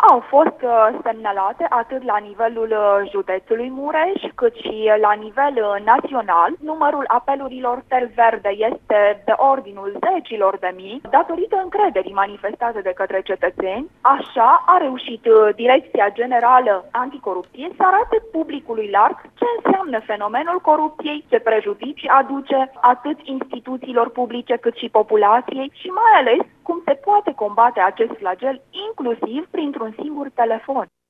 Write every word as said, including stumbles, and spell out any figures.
Au fost uh, semnalate atât la nivelul uh, județului Mureș, cât și la nivel uh, național. Numărul apelurilor tel verde este de ordinul zecilor de mii, datorită încrederii manifestate de către cetățeni. Așa a reușit uh, Direcția Generală Anticorupție să arate publicului larg ce înseamnă fenomenul corupției, ce prejudicii aduce atât instituțiilor publice cât și populației și mai ales cum se poate combate acest flagel inclusiv printr-un singur telefon.